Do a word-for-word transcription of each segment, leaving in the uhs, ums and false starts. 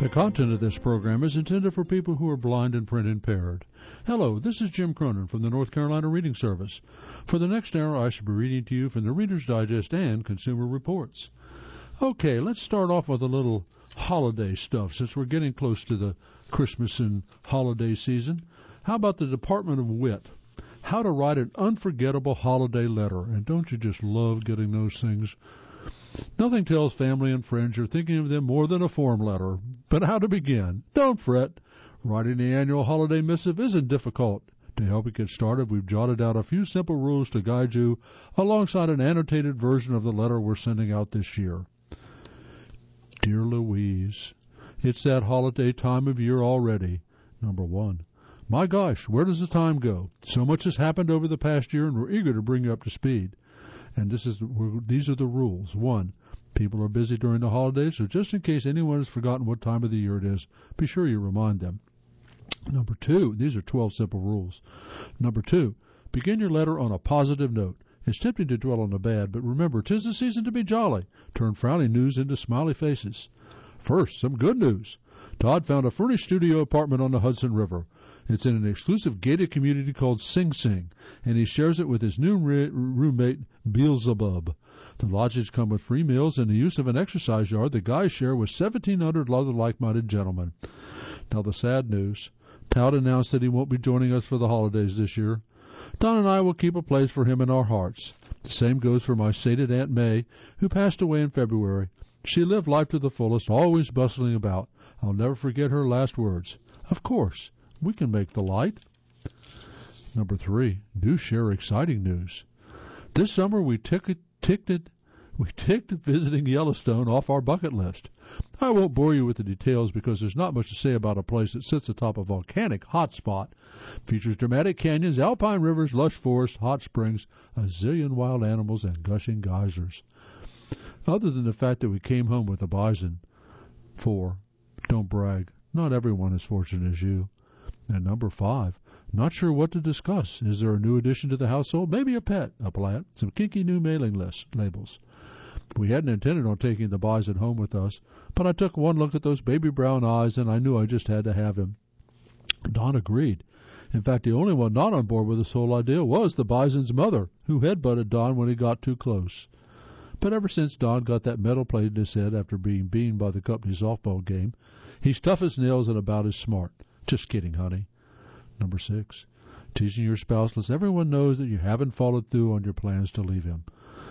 The content of this program is intended for people who are blind and print impaired. Hello, this is Jim Cronin from the North Carolina Reading Service. For the next hour, I shall be reading to you from the Reader's Digest and Consumer Reports. Okay, let's start off with a little holiday stuff since we're getting close to the Christmas and holiday season. How about the Department of Wit? How to write an unforgettable holiday letter. And don't you just love getting those things? Nothing tells family and friends you're thinking of them more than a form letter. But how to begin? Don't fret. Writing the annual holiday missive isn't difficult. To help you get started, we've jotted out a few simple rules to guide you alongside an annotated version of the letter we're sending out this year. Dear Louise, it's that holiday time of year already. Number one. My gosh, where does the time go? So much has happened over the past year, and we're eager to bring you up to speed. And this is these are the rules. One, people are busy during the holidays, so just in case anyone has forgotten what time of the year it is, be sure you remind them. Number two, these are twelve simple rules. Number two, begin your letter on a positive note. It's tempting to dwell on the bad, but remember, 'tis the season to be jolly. Turn frowny news into smiley faces. First, some good news. Todd found a furnished studio apartment on the Hudson River. It's in an exclusive gated community called Sing Sing, and he shares it with his new re- roommate, Beelzebub. The lodgings come with free meals and the use of an exercise yard the guys share with seventeen hundred other like-minded gentlemen. Now the sad news. Todd announced that he won't be joining us for the holidays this year. Don and I will keep a place for him in our hearts. The same goes for my sated Aunt May, who passed away in February. She lived life to the fullest, always bustling about. I'll never forget her last words. Of course. We can make the light. Number three, do share exciting news. This summer we ticket, ticketed, we ticked visiting Yellowstone off our bucket list. I won't bore you with the details because there's not much to say about a place that sits atop a volcanic hotspot. Features dramatic canyons, alpine rivers, lush forests, hot springs, a zillion wild animals, and gushing geysers. Other than the fact that we came home with a bison. Four, don't brag. Not everyone is fortunate as you. And number five, not sure what to discuss. Is there a new addition to the household? Maybe a pet, a plant, some kinky new mailing list labels. We hadn't intended on taking the bison home with us, but I took one look at those baby brown eyes and I knew I just had to have him. Don agreed. In fact, the only one not on board with this whole idea was the bison's mother, who headbutted Don when he got too close. But ever since Don got that metal plate in his head after being beamed by the company softball game, he's tough as nails and about as smart. Just kidding, honey. Number six, teasing your spouse lets everyone knows that you haven't followed through on your plans to leave him.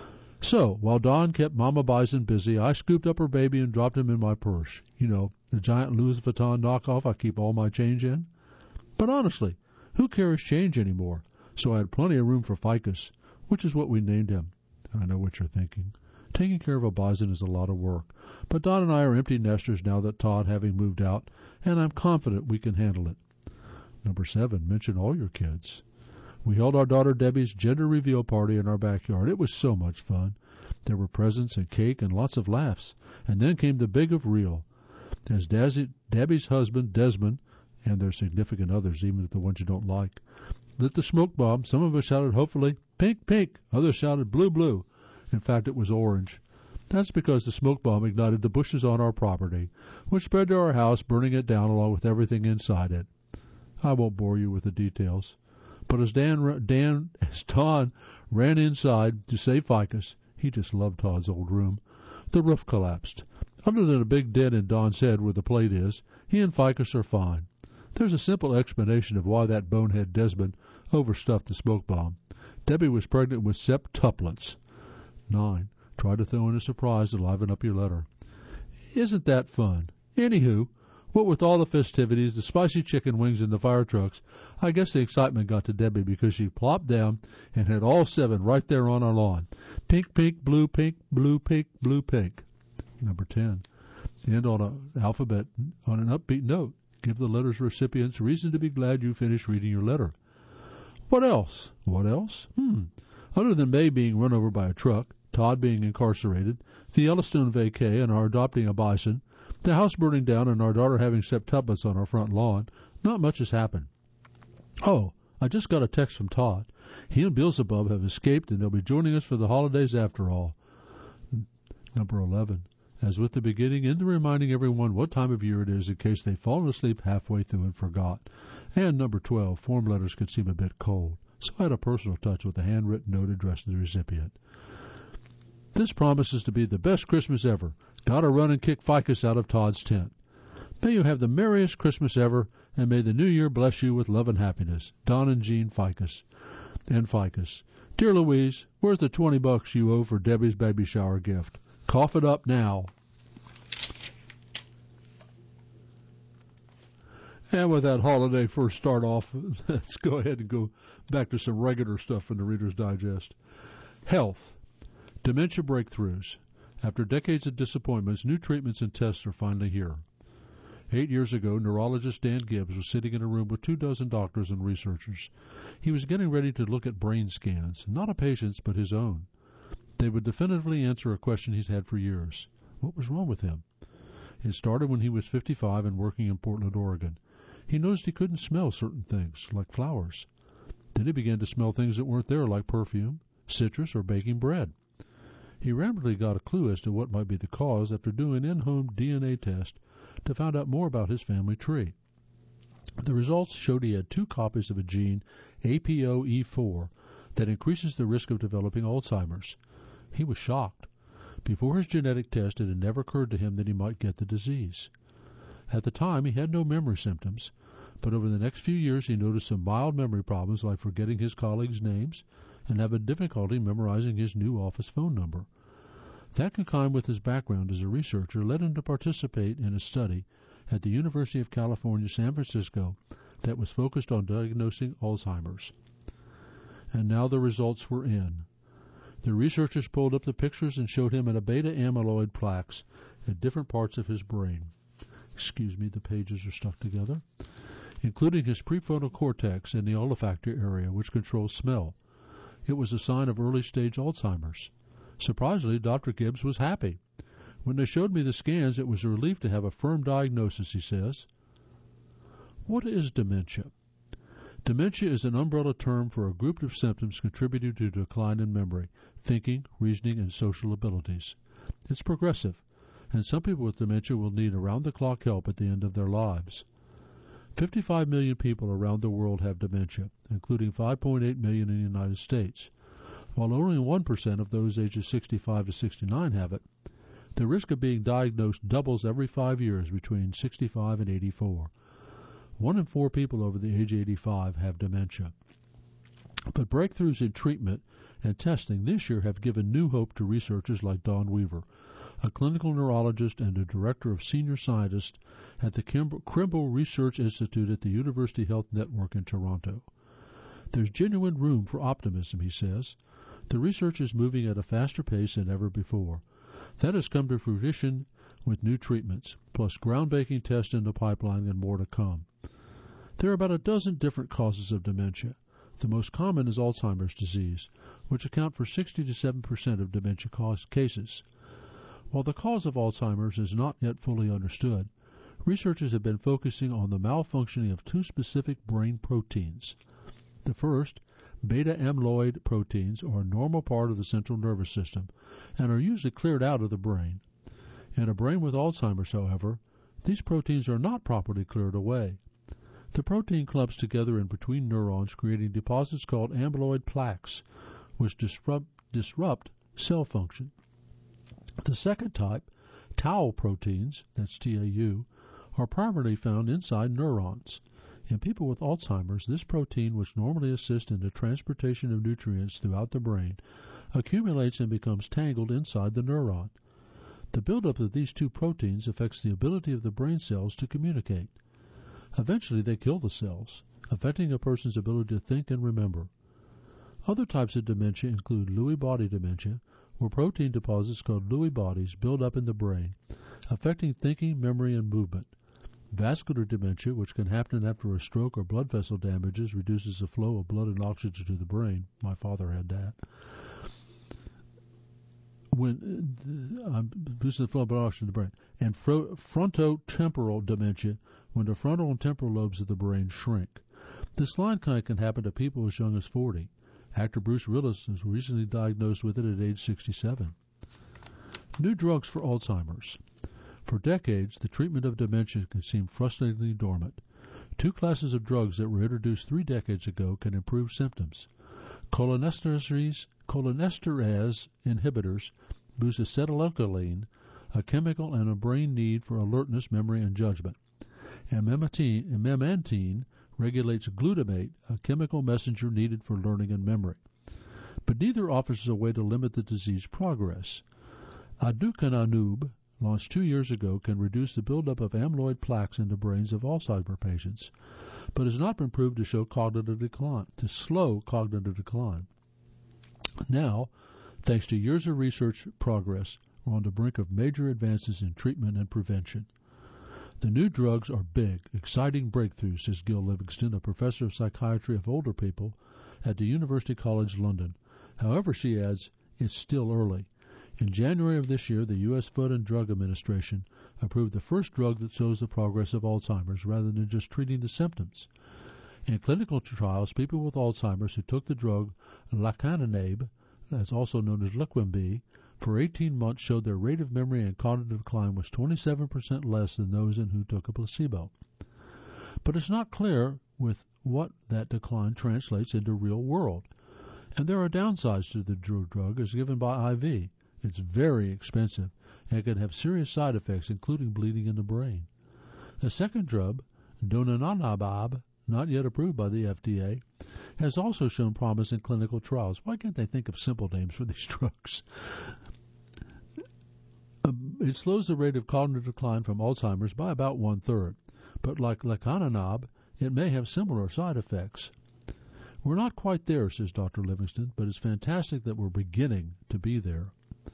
So, while Dawn kept Mama Bison busy, I scooped up her baby and dropped him in my purse. You know, the giant Louis Vuitton knockoff I keep all my change in. But honestly, who carries change anymore? So I had plenty of room for Ficus, which is what we named him. I know what you're thinking. Taking care of a bison is a lot of work, but Don and I are empty nesters now that Todd having moved out, and I'm confident we can handle it. Number seven, mention all your kids. We held our daughter Debbie's gender reveal party in our backyard. It was so much fun. There were presents and cake and lots of laughs, and then came the big of real. As Dazzy, Debbie's husband, Desmond, and their significant others, even if the ones you don't like, lit the smoke bomb, some of us shouted hopefully, pink, pink, others shouted blue, blue. In fact, it was orange. That's because the smoke bomb ignited the bushes on our property, which spread to our house, burning it down along with everything inside it. I won't bore you with the details. But as Dan, Dan, as Don ran inside to save Ficus, he just loved Todd's old room, the roof collapsed. Other than a big dent in Don's head where the plate is, he and Ficus are fine. There's a simple explanation of why that bonehead Desmond overstuffed the smoke bomb. Debbie was pregnant with septuplets. Nine. Try to throw in a surprise to liven up your letter. Isn't that fun? Anywho, what with all the festivities, the spicy chicken wings, and the fire trucks, I guess the excitement got to Debbie because she plopped down and had all seven right there on our lawn. Pink, pink, blue, pink, blue, pink, blue, pink. Number ten. End on an alphabet on an upbeat note. Give the letter's recipients reason to be glad you finished reading your letter. What else? What else? Hmm. Other than May being run over by a truck, Todd being incarcerated, the Yellowstone vacay, and our adopting a bison, the house burning down, and our daughter having septuplets on our front lawn, not much has happened. Oh, I just got a text from Todd. He and Beelzebub have escaped, and they'll be joining us for the holidays after all. Number eleven. as with the beginning, into reminding everyone what time of year it is in case they've fallen asleep halfway through and forgot. And number twelve, form letters could seem a bit cold, so I had a personal touch with a handwritten note addressed to the recipient. This promises to be the best Christmas ever. Gotta run and kick ficus out of Todd's tent. May you have the merriest Christmas ever, and may the new year bless you with love and happiness. Don and Jean Ficus. And Ficus. Dear Louise, where's the twenty bucks you owe for Debbie's baby shower gift? Cough it up now. And with that holiday first start off, let's go ahead and go back to some regular stuff in the Reader's Digest. Health. Dementia breakthroughs. After decades of disappointments, new treatments and tests are finally here. Eight years ago, neurologist Dan Gibbs was sitting in a room with two dozen doctors and researchers. He was getting ready to look at brain scans, not a patient's, but his own. They would definitively answer a question he's had for years. What was wrong with him? It started when he was fifty-five and working in Portland, Oregon. He noticed he couldn't smell certain things, like flowers. Then he began to smell things that weren't there, like perfume, citrus, or baking bread. He rapidly got a clue as to what might be the cause after doing an in-home D N A test to find out more about his family tree. The results showed he had two copies of a gene, A P O E four, that increases the risk of developing Alzheimer's. He was shocked. Before his genetic test, it had never occurred to him that he might get the disease. At the time, he had no memory symptoms, but over the next few years he noticed some mild memory problems like forgetting his colleagues' names and having difficulty memorizing his new office phone number. That, combined with his background as a researcher, led him to participate in a study at the University of California, San Francisco, that was focused on diagnosing Alzheimer's. And now the results were in. The researchers pulled up the pictures and showed him a beta amyloid plaques at different parts of his brain. Excuse me, the pages are stuck together. Including his prefrontal cortex and the olfactory area, which controls smell. It was a sign of early-stage Alzheimer's. Surprisingly, Doctor Gibbs was happy. When they showed me the scans, it was a relief to have a firm diagnosis, he says. What is dementia? Dementia is an umbrella term for a group of symptoms contributing to decline in memory, thinking, reasoning, and social abilities. It's progressive, and some people with dementia will need around-the-clock help at the end of their lives. fifty-five million people around the world have dementia, including five point eight million in the United States. While only one percent of those ages sixty-five to sixty-nine have it, the risk of being diagnosed doubles every five years between sixty-five and eighty-four. One in four people over the age of eighty-five have dementia. But breakthroughs in treatment and testing this year have given new hope to researchers like Don Weaver, a clinical neurologist and a director of senior scientist at the Kimball Research Institute at the University Health Network in Toronto. There's genuine room for optimism, he says. The research is moving at a faster pace than ever before. That has come to fruition with new treatments, plus groundbreaking tests in the pipeline and more to come. There are about a dozen different causes of dementia. The most common is Alzheimer's disease, which account for sixty to seventy percent of dementia cases. While the cause of Alzheimer's is not yet fully understood, researchers have been focusing on the malfunctioning of two specific brain proteins. The first, beta amyloid proteins, are a normal part of the central nervous system and are usually cleared out of the brain. In a brain with Alzheimer's, however, these proteins are not properly cleared away. The protein clumps together in between neurons, creating deposits called amyloid plaques, which disrupt, disrupt cell function. The second type, tau proteins, that's T A U, are primarily found inside neurons. In people with Alzheimer's, this protein, which normally assists in the transportation of nutrients throughout the brain, accumulates and becomes tangled inside the neuron. The buildup of these two proteins affects the ability of the brain cells to communicate. Eventually, they kill the cells, affecting a person's ability to think and remember. Other types of dementia include Lewy body dementia, where protein deposits called Lewy bodies build up in the brain, affecting thinking, memory, and movement. Vascular dementia, which can happen after a stroke or blood vessel damages, reduces the flow of blood and oxygen to the brain. My father had that. When uh, I'm boosting the flow of blood and oxygen to the brain. And fro- frontotemporal dementia, when the frontal and temporal lobes of the brain shrink. This line kind can happen to people as young as forty. Actor Bruce Willis was recently diagnosed with it at age sixty-seven. New drugs for Alzheimer's. For decades, the treatment of dementia can seem frustratingly dormant. Two classes of drugs that were introduced three decades ago can improve symptoms. Cholinesterase, cholinesterase inhibitors boost acetylalkylamine, a chemical and a brain need for alertness, memory, and judgment. And memantine regulates glutamate, a chemical messenger needed for learning and memory. But neither offers a way to limit the disease progress. Aducanumab, launched two years ago, can reduce the buildup of amyloid plaques in the brains of Alzheimer's patients, but has not been proved to show cognitive decline, to slow cognitive decline. Now, thanks to years of research progress, we're on the brink of major advances in treatment and prevention. The new drugs are big, exciting breakthroughs, says Gil Livingston, a professor of psychiatry of older people at the University College London. However, she adds, it's still early. In January of this year, the U S Food and Drug Administration approved the first drug that shows the progress of Alzheimer's rather than just treating the symptoms. In clinical trials, people with Alzheimer's who took the drug lecanemab, that's also known as Leqembi, for eighteen months showed their rate of memory and cognitive decline was twenty-seven percent less than those in who took a placebo. But it's not clear with what that decline translates into real world. And there are downsides to the drug as given by I V. It's very expensive and can have serious side effects, including bleeding in the brain. The second drug, donanemab, not yet approved by the F D A, has also shown promise in clinical trials. Why can't they think of simple names for these drugs? It slows the rate of cognitive decline from Alzheimer's by about one-third, but like lecanemab, it may have similar side effects. We're not quite there, says Doctor Livingston, but it's fantastic that we're beginning to be there.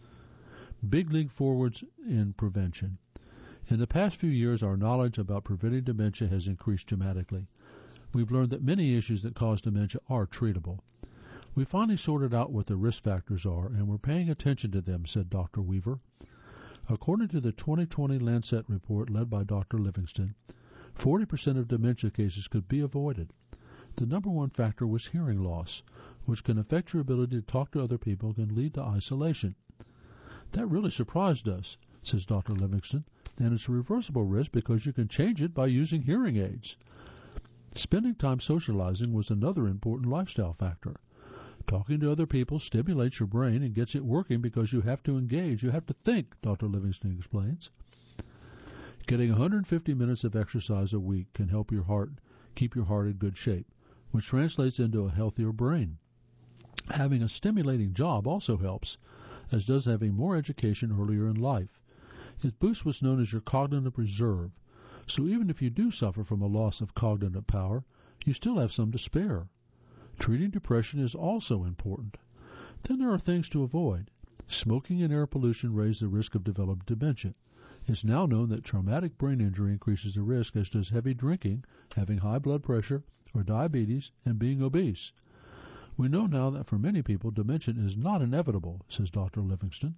Big leap forwards in prevention. In the past few years, our knowledge about preventing dementia has increased dramatically. We've learned that many issues that cause dementia are treatable. We finally sorted out what the risk factors are, and we're paying attention to them, said Doctor Weaver. According to the twenty twenty Lancet report led by Doctor Livingston, forty percent of dementia cases could be avoided. The number one factor was hearing loss, which can affect your ability to talk to other people and can lead to isolation. That really surprised us, says Doctor Livingston, and it's a reversible risk because you can change it by using hearing aids. Spending time socializing was another important lifestyle factor. Talking to other people stimulates your brain and gets it working because you have to engage. You have to think, Doctor Livingston explains. Getting one hundred fifty minutes of exercise a week can help your heart keep your heart in good shape, which translates into a healthier brain. Having a stimulating job also helps, as does having more education earlier in life. It boosts what's known as your cognitive reserve. So even if you do suffer from a loss of cognitive power, you still have some to spare. Treating depression is also important. Then there are things to avoid. Smoking and air pollution raise the risk of developing dementia. It's now known that traumatic brain injury increases the risk, as does heavy drinking, having high blood pressure, or diabetes, and being obese. We know now that for many people, dementia is not inevitable, says Doctor Livingston.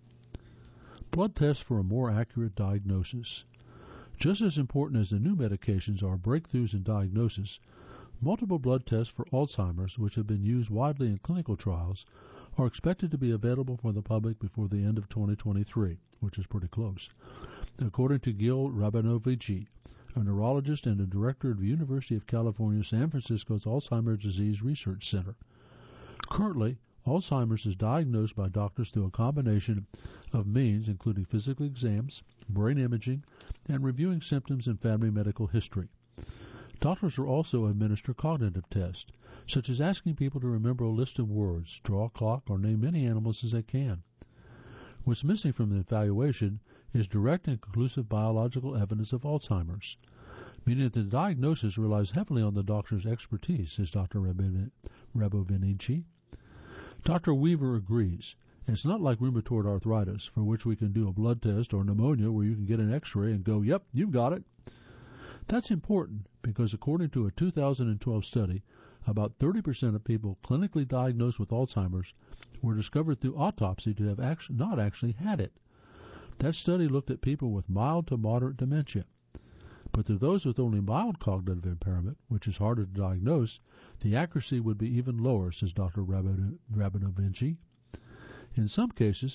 Blood tests for a more accurate diagnosis. Just as important as the new medications are breakthroughs in diagnosis, multiple blood tests for Alzheimer's, which have been used widely in clinical trials, are expected to be available for the public before the end of twenty twenty-three, which is pretty close, according to Gil Rabinovici, a neurologist and a director of the University of California, San Francisco's Alzheimer's Disease Research Center. Currently, Alzheimer's is diagnosed by doctors through a combination of means, including physical exams, brain imaging, and reviewing symptoms and family medical history. Doctors will also administer cognitive tests, such as asking people to remember a list of words, draw a clock, or name many animals as they can. What's missing from the evaluation is direct and conclusive biological evidence of Alzheimer's, meaning that the diagnosis relies heavily on the doctor's expertise, says Doctor Rabinovici. Doctor Weaver agrees. It's not like rheumatoid arthritis, for which we can do a blood test, or pneumonia, where you can get an x-ray and go, yep, you've got it. That's important because according to a two thousand twelve study, about thirty percent of people clinically diagnosed with Alzheimer's were discovered through autopsy to have actually not actually had it. That study looked at people with mild to moderate dementia. But to those with only mild cognitive impairment, which is harder to diagnose, the accuracy would be even lower, says Doctor Rabinovici. In some cases,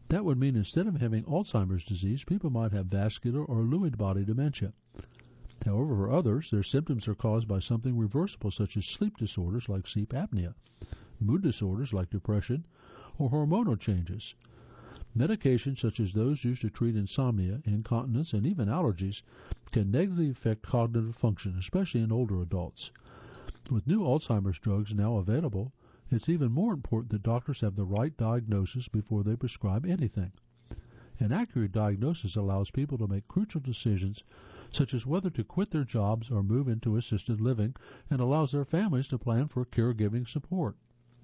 That would mean instead of having Alzheimer's disease, people might have vascular or Lewy body dementia. However, for others, their symptoms are caused by something reversible, such as sleep disorders like sleep apnea, mood disorders like depression, or hormonal changes. Medications such as those used to treat insomnia, incontinence, and even allergies can negatively affect cognitive function, especially in older adults. With new Alzheimer's drugs now available, it's even more important that doctors have the right diagnosis before they prescribe anything. An accurate diagnosis allows people to make crucial decisions, such as whether to quit their jobs or move into assisted living, and allows their families to plan for caregiving support.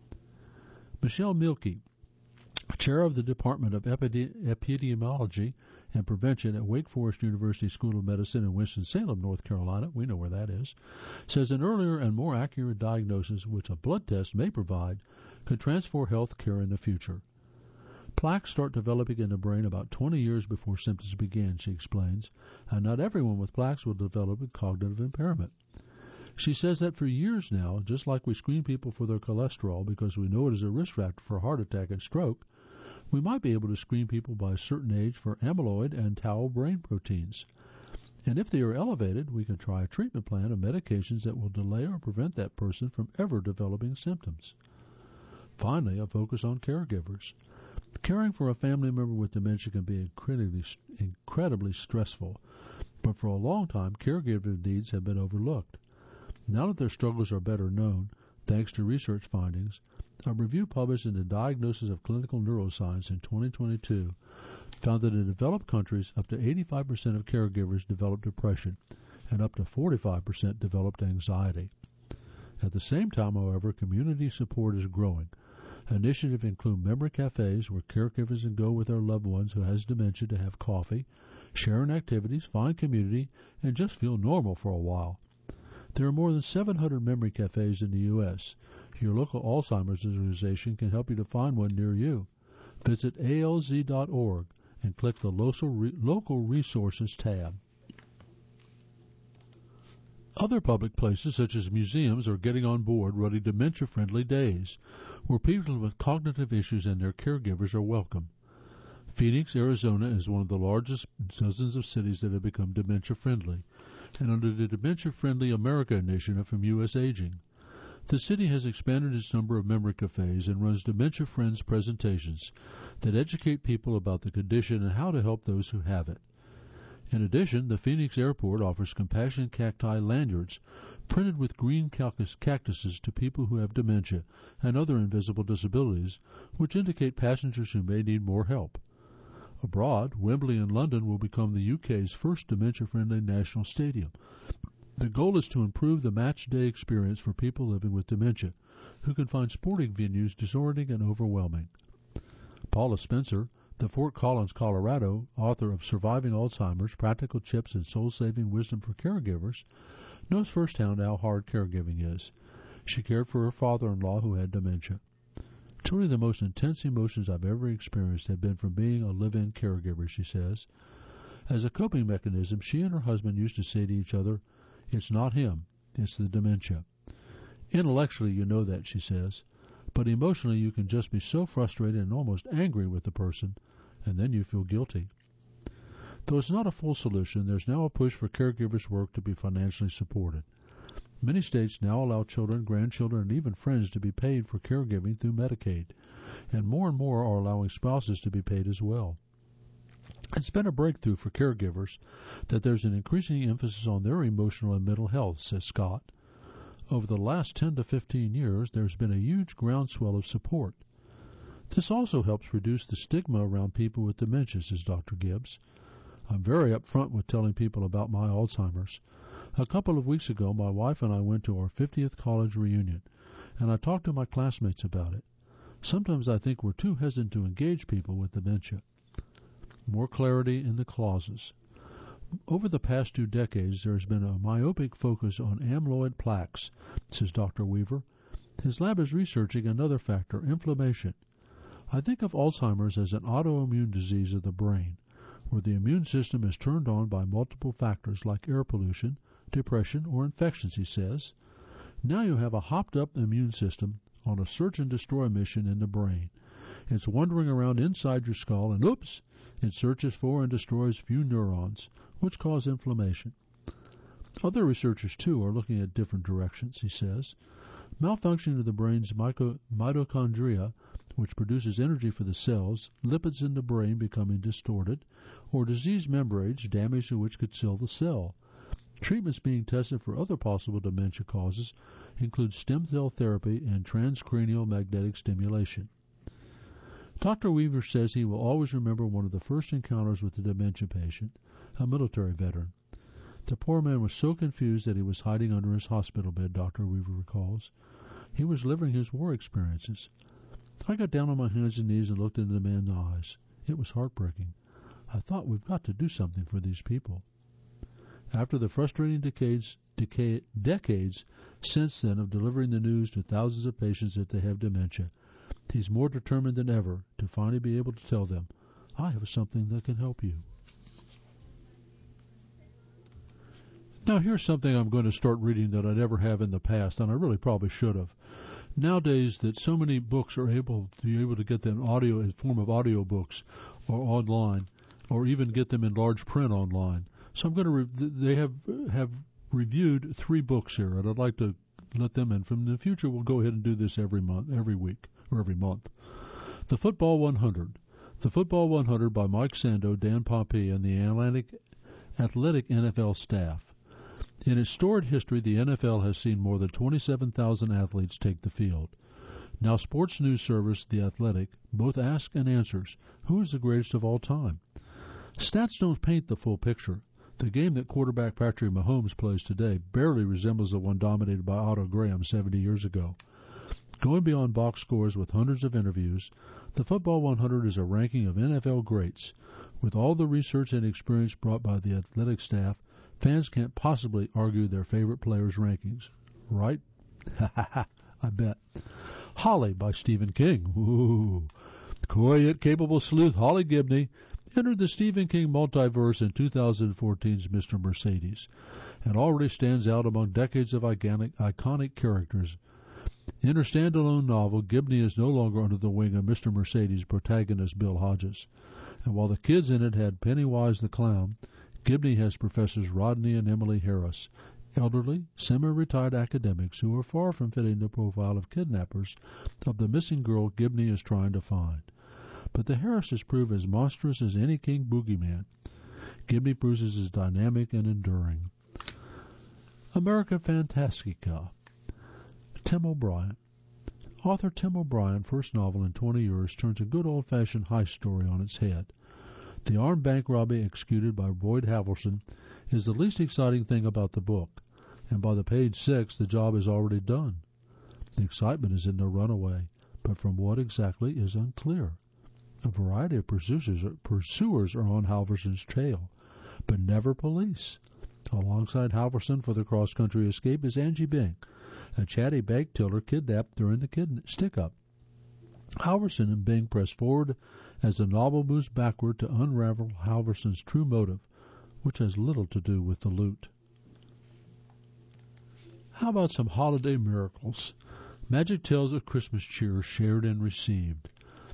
Michelle Mielke, chair of the Department of Epide- Epidemiology and Prevention at Wake Forest University School of Medicine in Winston-Salem, North Carolina, we know where that is, says an earlier and more accurate diagnosis, which a blood test may provide, could transform health care in the future. Plaques start developing in the brain about twenty years before symptoms begin, she explains, and not everyone with plaques will develop a cognitive impairment. She says that for years now, just like we screen people for their cholesterol because we know it is a risk factor for heart attack and stroke, we might be able to screen people by a certain age for amyloid and tau brain proteins. And if they are elevated, we can try a treatment plan of medications that will delay or prevent that person from ever developing symptoms. Finally, a focus on caregivers. Caring for a family member with dementia can be incredibly, incredibly stressful, but for a long time, caregiver needs have been overlooked. Now that their struggles are better known, thanks to research findings, a review published in the Diagnosis of Clinical Neuroscience in twenty twenty-two found that in developed countries, up to eighty-five percent of caregivers develop depression, and up to forty-five percent developed anxiety. At the same time, however, community support is growing. Initiatives include memory cafes where caregivers can go with their loved ones who has dementia to have coffee, share in activities, find community, and just feel normal for a while. There are more than seven hundred memory cafes in the U S Your local Alzheimer's organization can help you to find one near you. Visit A L Z dot org and click the Local Resources tab. Other public places, such as museums, are getting on board running dementia-friendly days, where people with cognitive issues and their caregivers are welcome. Phoenix, Arizona is one of the largest dozens of cities that have become dementia-friendly, and under the Dementia-Friendly America initiative from U S Aging. The city has expanded its number of memory cafes and runs Dementia Friends presentations that educate people about the condition and how to help those who have it. In addition, the Phoenix Airport offers Compassion Cacti lanyards printed with green cactus cactuses to people who have dementia and other invisible disabilities, which indicate passengers who may need more help. Abroad, Wembley in London will become the U K's first dementia-friendly national stadium. The goal is to improve the match day experience for people living with dementia, who can find sporting venues disorienting and overwhelming. Paula Spencer, the Fort Collins, Colorado, author of Surviving Alzheimer's, Practical Tips and Soul-Saving Wisdom for Caregivers, knows firsthand how hard caregiving is. She cared for her father-in-law who had dementia. Truly the most intense emotions I've ever experienced have been from being a live-in caregiver, she says. As a coping mechanism, she and her husband used to say to each other, "It's not him, it's the dementia." Intellectually, you know that, she says, but emotionally you can just be so frustrated and almost angry with the person, and then you feel guilty. Though it's not a full solution, there's now a push for caregivers' work to be financially supported. Many states now allow children, grandchildren, and even friends to be paid for caregiving through Medicaid, and more and more are allowing spouses to be paid as well. It's been a breakthrough for caregivers that there's an increasing emphasis on their emotional and mental health, says Scott. Over the last ten to fifteen years, there's been a huge groundswell of support. This also helps reduce the stigma around people with dementia, says Doctor Gibbs. I'm very upfront with telling people about my Alzheimer's. A couple of weeks ago, my wife and I went to our fiftieth college reunion, and I talked to my classmates about it. Sometimes I think we're too hesitant to engage people with dementia. More clarity in the clauses. Over the past two decades, there has been a myopic focus on amyloid plaques, says Doctor Weaver. His lab is researching another factor, inflammation. I think of Alzheimer's as an autoimmune disease of the brain, where the immune system is turned on by multiple factors like air pollution, depression, or infections, he says. Now you have a hopped-up immune system on a search and destroy mission in the brain, It's wandering around inside your skull, and oops, it searches for and destroys few neurons, which cause inflammation. Other researchers, too, are looking at different directions, he says. Malfunctioning of the brain's mitochondria, which produces energy for the cells, lipids in the brain becoming distorted, or diseased membranes, damage to which could kill the cell. Treatments being tested for other possible dementia causes include stem cell therapy and transcranial magnetic stimulation. Doctor Weaver says he will always remember one of the first encounters with a dementia patient, a military veteran. The poor man was so confused that he was hiding under his hospital bed, Doctor Weaver recalls. He was living his war experiences. I got down on my hands and knees and looked into the man's eyes. It was heartbreaking. I thought, we've got to do something for these people. After the frustrating decades, decade, decades since then of delivering the news to thousands of patients that they have dementia, he's more determined than ever to finally be able to tell them, I have something that can help you. Now here's something I'm going to start reading that I never have in the past, and I really probably should have. Nowadays, that so many books are able to be able to get them audio in form of audio books or online, or even get them in large print online. So I'm going to. Re- they have have reviewed three books here, and I'd like to let them in. From the future, we'll go ahead and do this every month, every week, or every month. The Football one hundred. The Football one hundred by Mike Sando, Dan Pompey, and the Atlantic Athletic N F L staff. In its storied history, the N F L has seen more than twenty-seven thousand athletes take the field. Now, sports news service The Athletic both asks and answers, who is the greatest of all time? Stats don't paint the full picture. The game that quarterback Patrick Mahomes plays today barely resembles the one dominated by Otto Graham seventy years ago. Going beyond box scores with hundreds of interviews, the Football one hundred is a ranking of N F L greats. With all the research and experience brought by the athletic staff, fans can't possibly argue their favorite players' rankings, right? I bet. Holly by Stephen King. Ooh. Coy yet capable sleuth Holly Gibney entered the Stephen King multiverse in two thousand fourteen's Mister Mercedes and already stands out among decades of iconic, iconic characters. In her standalone novel, Gibney is no longer under the wing of Mister Mercedes' protagonist Bill Hodges. And while the kids in it had Pennywise the Clown, Gibney has Professors Rodney and Emily Harris, elderly, semi-retired academics who are far from fitting the profile of kidnappers of the missing girl Gibney is trying to find. But the Harrises prove as monstrous as any King boogeyman. Gibney proves as dynamic and enduring. America Fantastica. Tim O'Brien. Author Tim O'Brien, first novel in twenty years, turns a good old-fashioned heist story on its head. The armed bank robbery executed by Boyd Halverson is the least exciting thing about the book, and by the page six, the job is already done. The excitement is in the runaway, but from what exactly is unclear. A variety of pursuers are, pursuers are on Halverson's trail, but never police. Alongside Halverson for the cross-country escape is Angie Bing, a chatty bank teller kidnapped during the kid- stick-up. Halverson and Bing press forward as the novel moves backward to unravel Halverson's true motive, which has little to do with the loot. How about some holiday miracles? Magic tales of Christmas cheer shared and received.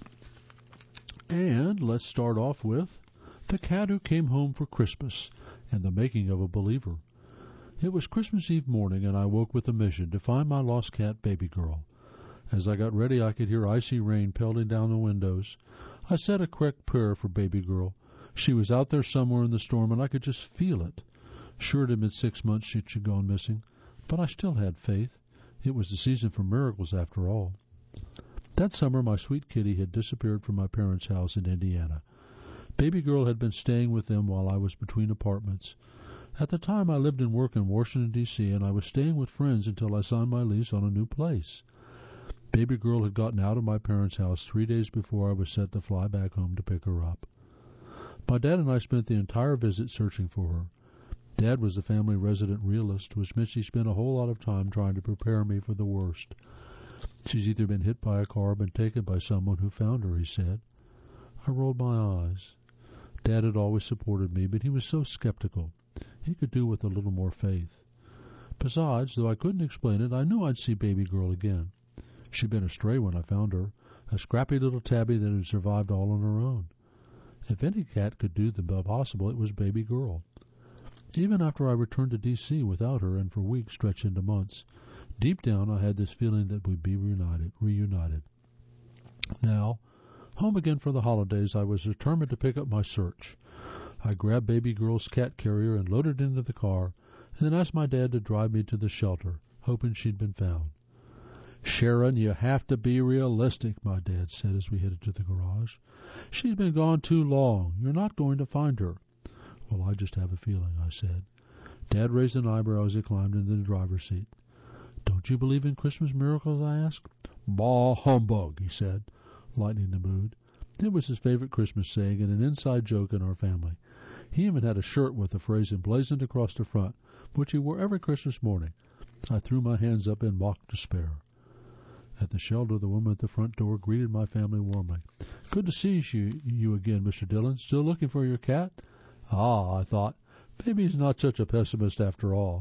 And let's start off with The Cat Who Came Home for Christmas and the Making of a Believer. It was Christmas Eve morning, and I woke with a mission to find my lost cat, Baby Girl. As I got ready, I could hear icy rain pelting down the windows. I said a quick prayer for Baby Girl. She was out there somewhere in the storm, and I could just feel it. Sure, it had been six months since she'd gone missing, but I still had faith. It was the season for miracles, after all. That summer, my sweet kitty had disappeared from my parents' house in Indiana. Baby Girl had been staying with them while I was between apartments. At the time, I lived and worked in Washington, D C, and I was staying with friends until I signed my lease on a new place. Baby Girl had gotten out of my parents' house three days before I was set to fly back home to pick her up. My dad and I spent the entire visit searching for her. Dad was a family resident realist, which meant he spent a whole lot of time trying to prepare me for the worst. She's either been hit by a car or been taken by someone who found her, he said. I rolled my eyes. Dad had always supported me, but he was so skeptical. He could do with a little more faith. Besides, though I couldn't explain it, I knew I'd see Baby Girl again. She'd been astray when I found her, a scrappy little tabby that had survived all on her own. If any cat could do the impossible, it was Baby Girl. Even after I returned to D C without her and for weeks stretched into months, deep down I had this feeling that we'd be reunited. reunited. Now, home again for the holidays, I was determined to pick up my search. I grabbed Baby Girl's cat carrier and loaded it into the car, and then asked my dad to drive me to the shelter, hoping she'd been found. "Sharon, you have to be realistic," my dad said as we headed to the garage. "She's been gone too long. You're not going to find her." "Well, I just have a feeling," I said. Dad raised an eyebrow as he climbed into the driver's seat. "Don't you believe in Christmas miracles?" I asked. "Bah humbug," he said, lightening the mood. It was his favorite Christmas saying and an inside joke in our family. He even had a shirt with the phrase emblazoned across the front, which he wore every Christmas morning. I threw my hands up in mock despair. At the shelter, the woman at the front door greeted my family warmly. "Good to see you, you again, Mister Dillon. Still looking for your cat?" Ah, I thought, maybe he's not such a pessimist after all.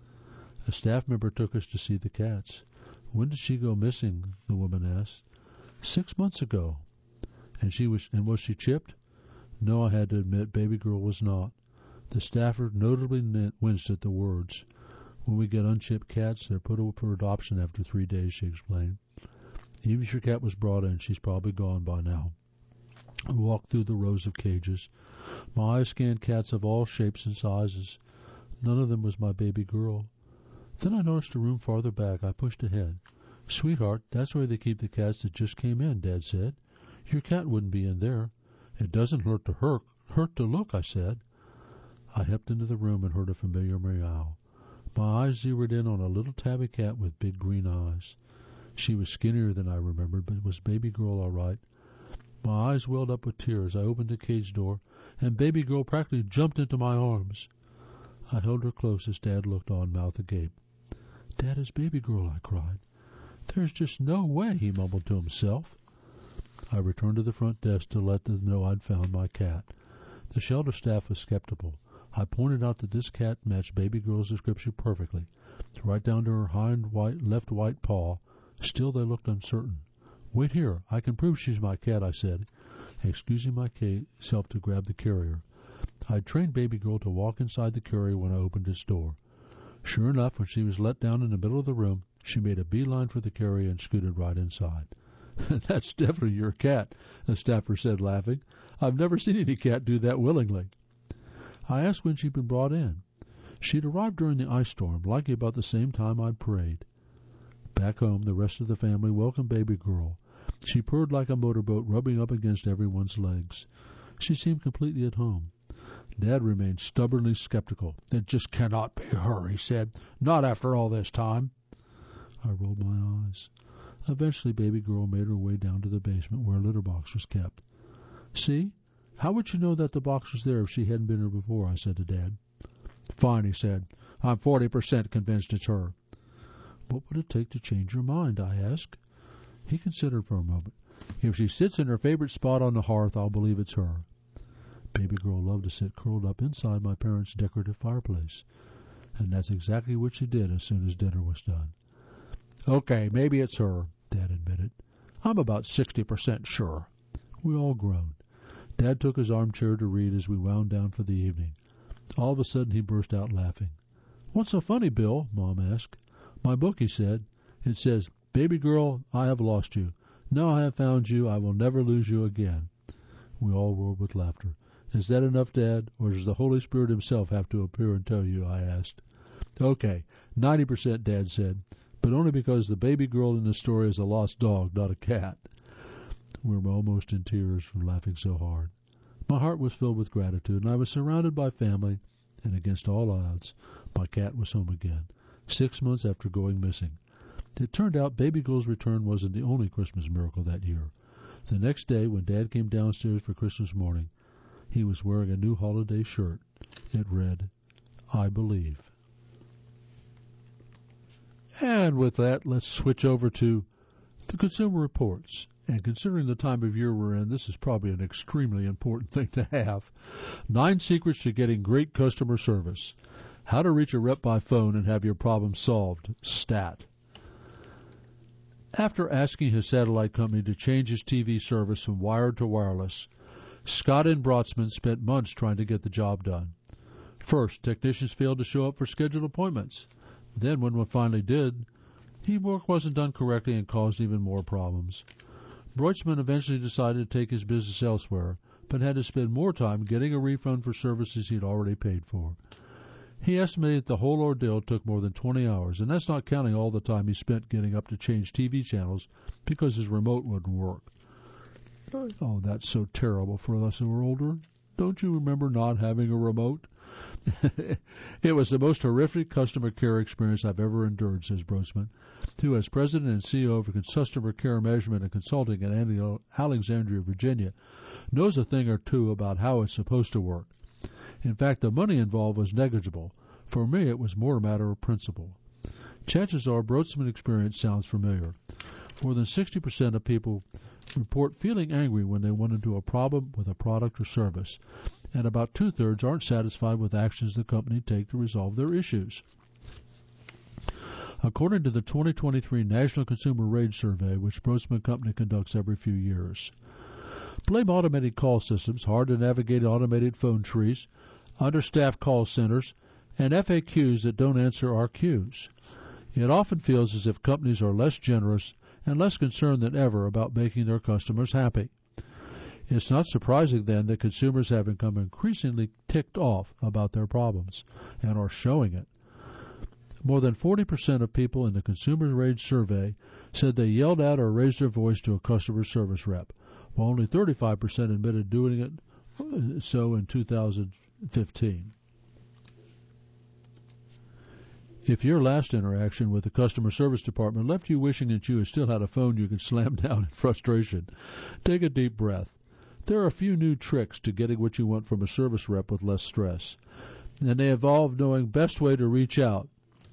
A staff member took us to see the cats. "When did she go missing?" the woman asked. Six months ago." And she was, and was she chipped? No, I had to admit, Baby Girl was not. The staffer notably winced at the words. "When we get unchipped cats, they're put up for adoption after three days, she explained. "Even if your cat was brought in, she's probably gone by now." We walked through the rows of cages. My eyes scanned cats of all shapes and sizes. None of them was my Baby Girl. Then I noticed a room farther back. I pushed ahead. "Sweetheart, that's where they keep the cats that just came in," Dad said. "Your cat wouldn't be in there." "It doesn't hurt to hurt, hurt to look," I said. I stepped into the room and heard a familiar meow. My eyes zeroed in on a little tabby cat with big green eyes. She was skinnier than I remembered, but it was Baby Girl all right. My eyes welled up with tears. I opened the cage door, and Baby Girl practically jumped into my arms. I held her close as Dad looked on, mouth agape. "Dad is Baby Girl," I cried. "There's just no way," he mumbled to himself. I returned to the front desk to let them know I'd found my cat. The shelter staff was skeptical. I pointed out that this cat matched Baby Girl's description perfectly, right down to her hind white, left white paw. Still, they looked uncertain. "Wait here. I can prove she's my cat," I said, excusing myself to grab the carrier. I'd trained Baby Girl to walk inside the carrier when I opened its door. Sure enough, when she was let down in the middle of the room, she made a beeline for the carrier and scooted right inside. "That's definitely your cat," the staffer said, laughing. "I've never seen any cat do that willingly." I asked when she'd been brought in. She'd arrived during the ice storm, likely about the same time I'd prayed. Back home, the rest of the family welcomed Baby Girl. She purred like a motorboat, rubbing up against everyone's legs. She seemed completely at home. Dad remained stubbornly skeptical. "It just cannot be her," he said. "Not after all this time." I rolled my eyes. Eventually, Baby Girl made her way down to the basement where a litter box was kept. "See? How would you know that the box was there if she hadn't been here before?" I said to Dad. "Fine," he said. "I'm forty percent convinced it's her." "What would it take to change your mind?" I asked. He considered for a moment. "If she sits in her favorite spot on the hearth, I'll believe it's her." Baby Girl loved to sit curled up inside my parents' decorative fireplace, and that's exactly what she did as soon as dinner was done. "Okay, maybe it's her," Dad admitted. "I'm about sixty percent sure." We all groaned. Dad took his armchair to read as we wound down for the evening. All of a sudden he burst out laughing. "What's so funny, Bill?" Mom asked. "My book," he said. "It says, 'Baby Girl, I have lost you. Now I have found you. I will never lose you again.'" We all roared with laughter. "Is that enough, Dad, or does the Holy Spirit himself have to appear and tell you?" I asked. "Okay, ninety percent, Dad said, but only because the Baby Girl in the story is a lost dog, not a cat." We were almost in tears from laughing so hard. My heart was filled with gratitude, and I was surrounded by family, and against all odds, my cat was home again, six months after going missing. It turned out Baby Girl's return wasn't the only Christmas miracle that year. The next day, when Dad came downstairs for Christmas morning, he was wearing a new holiday shirt. It read, "I Believe." And with that, let's switch over to the Consumer Reports. And considering the time of year we're in, this is probably an extremely important thing to have. Nine secrets to getting great customer service. How to reach a rep by phone and have your problem solved. Stat. After asking his satellite company to change his T V service from wired to wireless, Scott and Brotzman spent months trying to get the job done. First, technicians failed to show up for scheduled appointments. Then, when one finally did, he work wasn't done correctly and caused even more problems. Brotzman eventually decided to take his business elsewhere, but had to spend more time getting a refund for services he'd already paid for. He estimated the whole ordeal took more than twenty hours, and that's not counting all the time he spent getting up to change T V channels because his remote wouldn't work. Oh, that's so terrible for us who are older. Don't you remember not having a remote? It was the most horrific customer care experience I've ever endured, says Brotzman, who, as president and C E O of Customer Care Measurement and Consulting in Alexandria, Virginia, knows a thing or two about how it's supposed to work. In fact, the money involved was negligible. For me, it was more a matter of principle. Chances are Brotzman's experience sounds familiar. More than sixty percent of people report feeling angry when they run into a problem with a product or service, and about two-thirds aren't satisfied with actions the company take to resolve their issues. According to the twenty twenty-three National Consumer Rage Survey, which Brotzman Company conducts every few years, blame automated call systems, hard-to-navigate automated phone trees, understaffed call centers, and F A Qs that don't answer R Qs. It often feels as if companies are less generous and less concerned than ever about making their customers happy. It's not surprising, then, that consumers have become increasingly ticked off about their problems and are showing it. More than forty percent of people in the Consumer Rage Survey said they yelled at or raised their voice to a customer service rep, while only thirty-five percent admitted doing it so in two thousand fifteen. If your last interaction with the customer service department left you wishing that you still had a phone you could slam down in frustration, take a deep breath. There are a few new tricks to getting what you want from a service rep with less stress, and they involve knowing best way to reach out.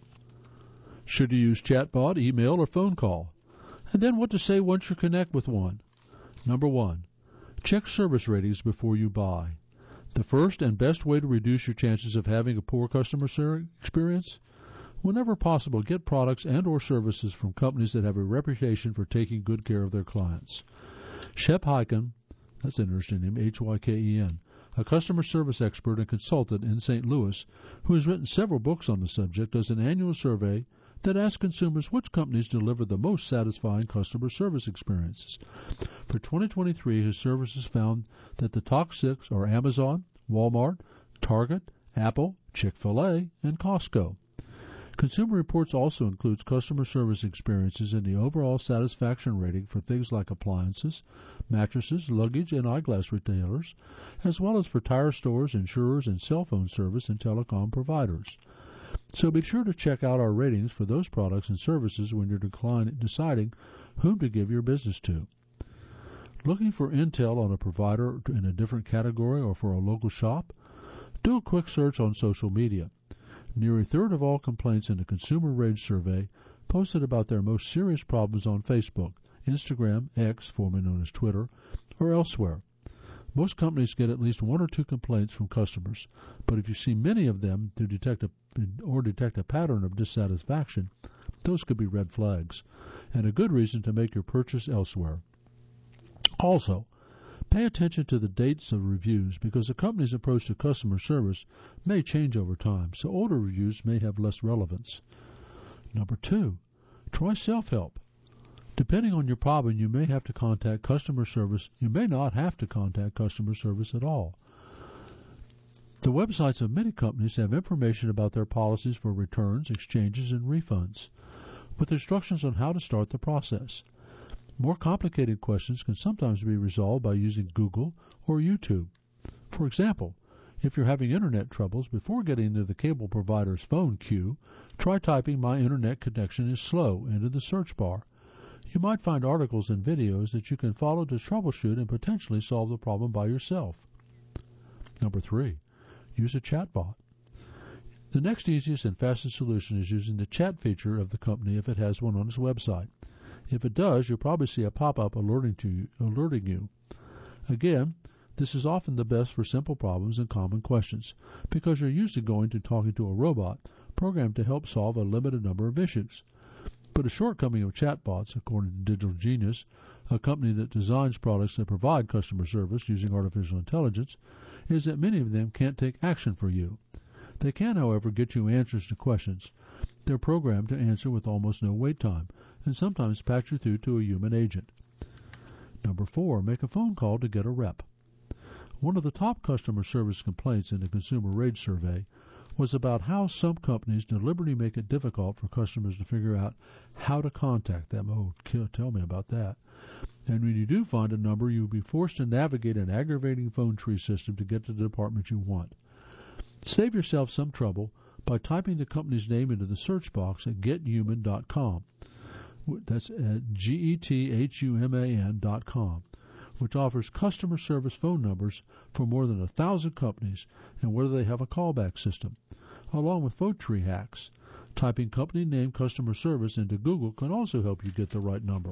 Should you use chatbot, email, or phone call? And then what to say once you connect with one. Number one, check service ratings before you buy. The first and best way to reduce your chances of having a poor customer experience? Whenever possible, get products and or services from companies that have a reputation for taking good care of their clients. Shep Hyken, that's an interesting name, H Y K E N, a customer service expert and consultant in Saint Louis who has written several books on the subject, does an annual survey that asks consumers which companies deliver the most satisfying customer service experiences. For twenty twenty-three, his services found that the top six are Amazon, Walmart, Target, Apple, Chick-fil-A, and Costco. Consumer Reports also includes customer service experiences in the overall satisfaction rating for things like appliances, mattresses, luggage, and eyeglass retailers, as well as for tire stores, insurers, and cell phone service and telecom providers. So be sure to check out our ratings for those products and services when you're decline, deciding whom to give your business to. Looking for intel on a provider in a different category or for a local shop? Do a quick search on social media. Near a third of all complaints in the Consumer Rage Survey posted about their most serious problems on Facebook, Instagram, X, formerly known as Twitter, or elsewhere. Most companies get at least one or two complaints from customers, but if you see many of them to detect a, or detect a pattern of dissatisfaction, those could be red flags, and a good reason to make your purchase elsewhere. Also, pay attention to the dates of reviews because the company's approach to customer service may change over time, so older reviews may have less relevance. Number two, try self-help. Depending on your problem, you may have to contact customer service. You may not have to contact customer service at all. The websites of many companies have information about their policies for returns, exchanges, and refunds, with instructions on how to start the process. More complicated questions can sometimes be resolved by using Google or YouTube. For example, if you're having internet troubles, before getting into the cable provider's phone queue, try typing "My internet connection is slow" into the search bar. You might find articles and videos that you can follow to troubleshoot and potentially solve the problem by yourself. Number three, use a chatbot. The next easiest and fastest solution is using the chat feature of the company if it has one on its website. If it does, you'll probably see a pop-up alerting to you, alerting you. Again, this is often the best for simple problems and common questions, because you're usually going to talking to a robot programmed to help solve a limited number of issues. But a shortcoming of chatbots, according to Digital Genius, a company that designs products that provide customer service using artificial intelligence, is that many of them can't take action for you. They can, however, get you answers to questions. They're programmed to answer with almost no wait time, and sometimes patch you through to a human agent. Number four, make a phone call to get a rep. One of the top customer service complaints in the Consumer Rage Survey was about how some companies deliberately make it difficult for customers to figure out how to contact them. Oh, tell me about that. And when you do find a number, you'll be forced to navigate an aggravating phone tree system to get to the department you want. Save yourself some trouble by typing the company's name into the search box at get human dot com. That's at G E T H U M A N dot com, which offers customer service phone numbers for more than a thousand companies and whether they have a callback system, along with phone tree hacks. Typing company name customer service into Google can also help you get the right number.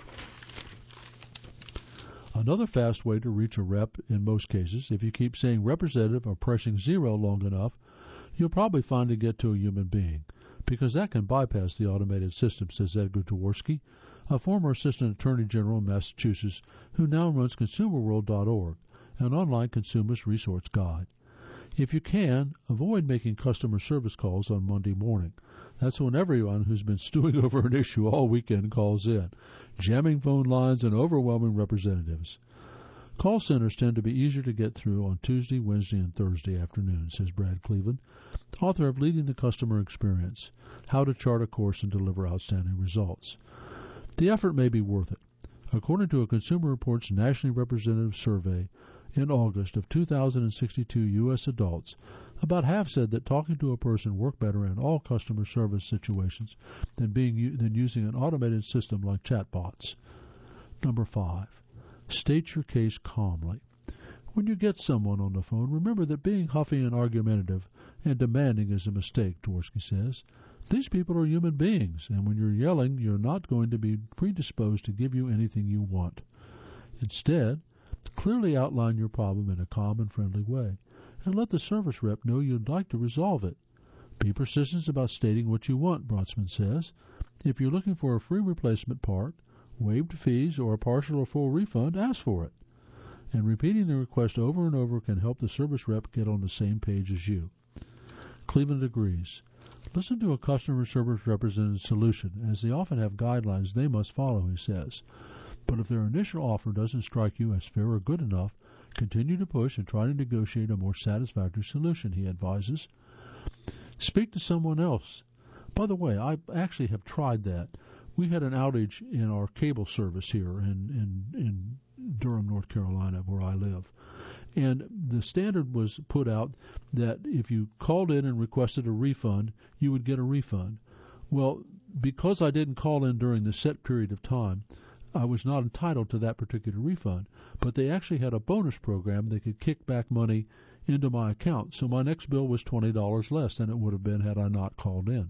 Another fast way to reach a rep in most cases, if you keep saying representative or pressing zero long enough, you'll probably find to get to a human being, because that can bypass the automated system, says Edgar Jaworski, a former assistant attorney general in Massachusetts who now runs consumer world dot org, an online consumerist resource guide. If you can, avoid making customer service calls on Monday morning. That's when everyone who's been stewing over an issue all weekend calls in, jamming phone lines and overwhelming representatives. Call centers tend to be easier to get through on Tuesday, Wednesday, and Thursday afternoons, says Brad Cleveland, author of Leading the Customer Experience, How to Chart a Course and Deliver Outstanding Results. The effort may be worth it. According to a Consumer Reports nationally representative survey in August of two thousand sixty-two U S adults, about half said that talking to a person worked better in all customer service situations than being than using an automated system like chatbots. Number five, state your case calmly. When you get someone on the phone, remember that being huffy and argumentative and demanding is a mistake, Jaworski says. These people are human beings, and when you're yelling, you're not going to be predisposed to give you anything you want. Instead, clearly outline your problem in a calm and friendly way, and let the service rep know you'd like to resolve it. Be persistent about stating what you want, Brotzman says. If you're looking for a free replacement part, waived fees, or a partial or full refund, ask for it. And repeating the request over and over can help the service rep get on the same page as you. Cleveland agrees. Listen to a customer service representative's solution, as they often have guidelines they must follow, he says. But if their initial offer doesn't strike you as fair or good enough, continue to push and try to negotiate a more satisfactory solution, he advises. Speak to someone else. By the way, I actually have tried that. We had an outage in our cable service here in, in, in Durham, North Carolina, where I live. And the standard was put out that if you called in and requested a refund, you would get a refund. Well, because I didn't call in during the set period of time, I was not entitled to that particular refund. But they actually had a bonus program that could kick back money into my account. So my next bill was twenty dollars less than it would have been had I not called in.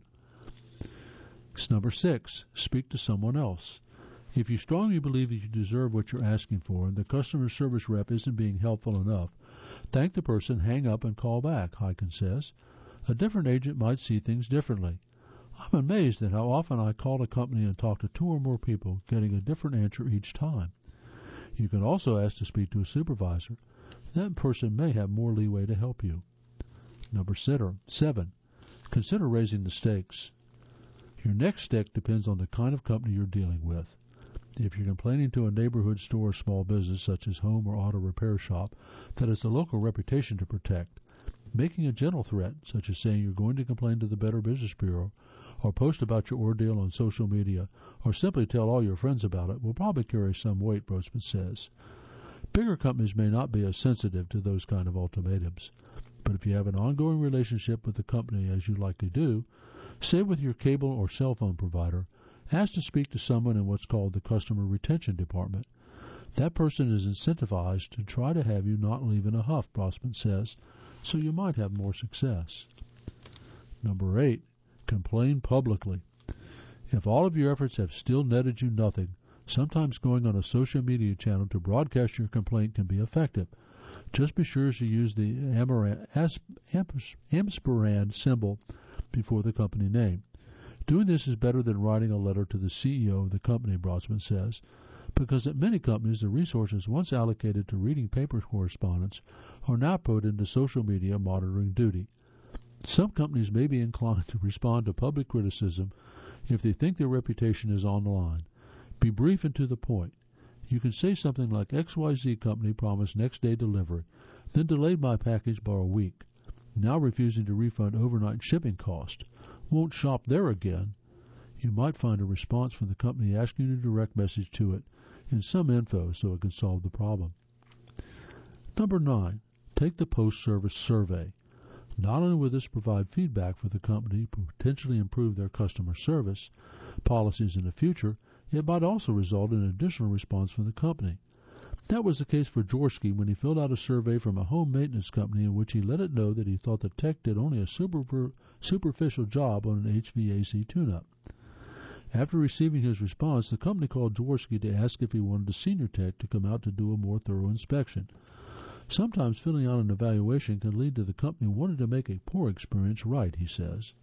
Number six, speak to someone else. If you strongly believe that you deserve what you're asking for and the customer service rep isn't being helpful enough, thank the person, hang up, and call back, Hyken says. A different agent might see things differently. I'm amazed at how often I call a company and talk to two or more people, getting a different answer each time. You can also ask to speak to a supervisor. That person may have more leeway to help you. Number seven, consider raising the stakes. Your next step depends on the kind of company you're dealing with. If you're complaining to a neighborhood store or small business, such as home or auto repair shop, that has a local reputation to protect, making a gentle threat, such as saying you're going to complain to the Better Business Bureau, or post about your ordeal on social media, or simply tell all your friends about it, will probably carry some weight, Brotzman says. Bigger companies may not be as sensitive to those kind of ultimatums, but if you have an ongoing relationship with the company, as you likely do, say with your cable or cell phone provider, ask to speak to someone in what's called the Customer Retention Department. That person is incentivized to try to have you not leave in a huff, Brotzman says, so you might have more success. Number eight, complain publicly. If all of your efforts have still netted you nothing, sometimes going on a social media channel to broadcast your complaint can be effective. Just be sure to use the ampersand symbol before the company name. Doing this is better than writing a letter to the C E O of the company, Brotzman says, because at many companies the resources once allocated to reading paper correspondence are now put into social media monitoring duty. Some companies may be inclined to respond to public criticism if they think their reputation is on the line. Be brief and to the point. You can say something like X Y Z company promised next day delivery, then delayed my package by a week, now refusing to refund overnight shipping cost. Won't shop there again. You might find a response from the company asking you to direct message to it in some info so it can solve the problem. Number nine, take the post-service survey. Not only will this provide feedback for the company to potentially improve their customer service policies in the future, it might also result in an additional response from the company. That was the case for Jaworski when he filled out a survey from a home maintenance company in which he let it know that he thought the tech did only a super, superficial job on an H V A C tune-up. After receiving his response, the company called Jaworski to ask if he wanted a senior tech to come out to do a more thorough inspection. Sometimes filling out an evaluation can lead to the company wanting to make a poor experience right, he says.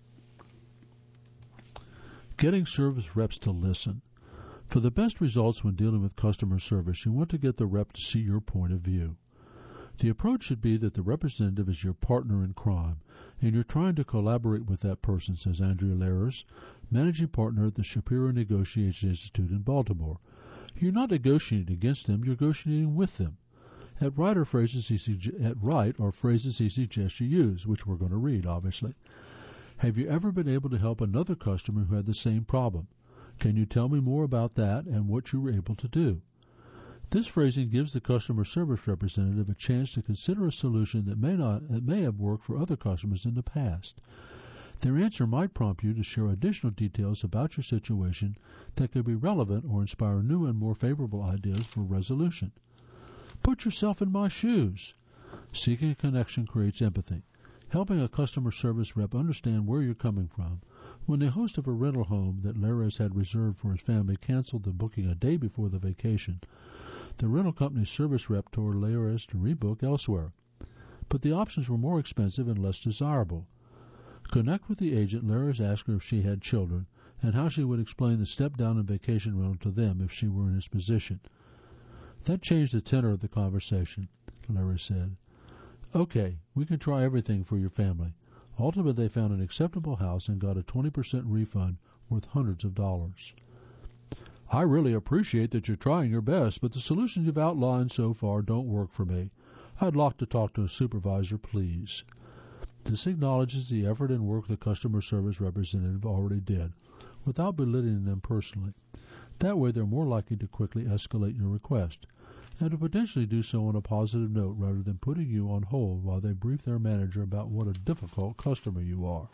Getting service reps to listen. For the best results when dealing with customer service, you want to get the rep to see your point of view. The approach should be that the representative is your partner in crime, and you're trying to collaborate with that person, says Andrea Laris, managing partner at the Shapiro Negotiation Institute in Baltimore. You're not negotiating against them, you're negotiating with them. At right are phrases he, suge- at right are phrases he suggests you use, which we're going to read, obviously. Have you ever been able to help another customer who had the same problem? Can you tell me more about that and what you were able to do? This phrasing gives the customer service representative a chance to consider a solution that may not that may have worked for other customers in the past. Their answer might prompt you to share additional details about your situation that could be relevant or inspire new and more favorable ideas for resolution. Put yourself in my shoes. Seeking a connection creates empathy. Helping a customer service rep understand where you're coming from. When the host of a rental home that Laris had reserved for his family canceled the booking a day before the vacation, the rental company's service rep told Laris to rebook elsewhere. But the options were more expensive and less desirable. Connect with the agent. Laris asked her if she had children and how she would explain the step down in vacation rental to them if she were in his position. That changed the tenor of the conversation, Laris said. Okay, we can try everything for your family. Ultimately, they found an acceptable house and got a twenty percent refund worth hundreds of dollars. I really appreciate that you're trying your best, but the solutions you've outlined so far don't work for me. I'd like to talk to a supervisor, please. This acknowledges the effort and work the customer service representative already did, without belittling them personally. That way, they're more likely to quickly escalate your request, and to potentially do so on a positive note rather than putting you on hold while they brief their manager about what a difficult customer you are.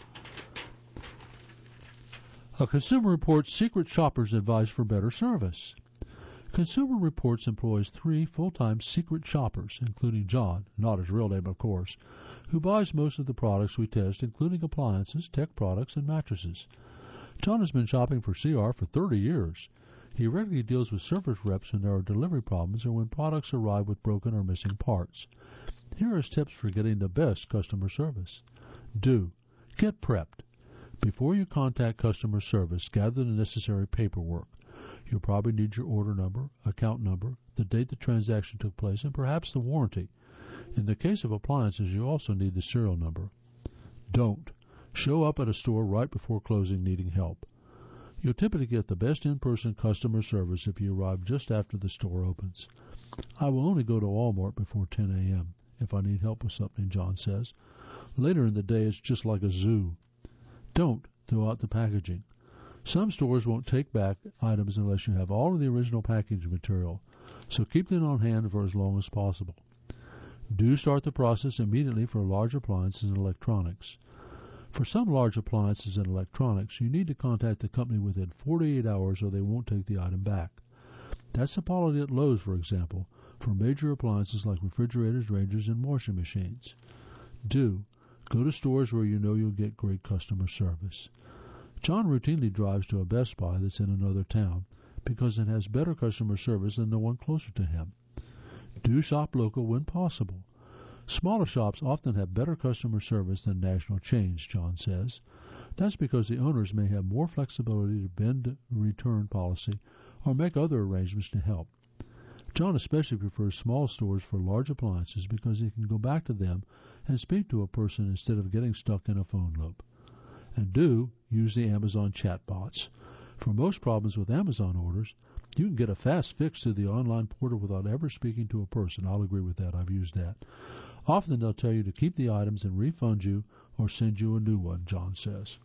A Consumer Reports Secret Shopper's Advice for Better Service. Consumer Reports employs three full-time secret shoppers, including John, not his real name of course, who buys most of the products we test, including appliances, tech products, and mattresses. John has been shopping for C R for thirty years. He regularly deals with service reps when there are delivery problems or when products arrive with broken or missing parts. Here are his tips for getting the best customer service. Do. Get prepped. Before you contact customer service, gather the necessary paperwork. You'll probably need your order number, account number, the date the transaction took place, and perhaps the warranty. In the case of appliances, you also need the serial number. Don't. Show up at a store right before closing needing help. You'll typically get the best in-person customer service if you arrive just after the store opens. I will only go to Walmart before ten a.m. if I need help with something, John says. Later in the day, it's just like a zoo. Don't throw out the packaging. Some stores won't take back items unless you have all of the original packaging material, so keep them on hand for as long as possible. Do start the process immediately for large appliances and electronics. For some large appliances and electronics, you need to contact the company within forty-eight hours or they won't take the item back. That's the policy at Lowe's, for example, for major appliances like refrigerators, rangers, and washing machines. Do. Go to stores where you know you'll get great customer service. John routinely drives to a Best Buy that's in another town because it has better customer service than the one closer to him. Do shop local when possible. Smaller shops often have better customer service than national chains, John says. That's because the owners may have more flexibility to bend the return policy or make other arrangements to help. John especially prefers small stores for large appliances because he can go back to them and speak to a person instead of getting stuck in a phone loop. And do use the Amazon chatbots. For most problems with Amazon orders, you can get a fast fix through the online portal without ever speaking to a person. I'll agree with that. I've used that. Often they'll tell you to keep the items and refund you or send you a new one, John says.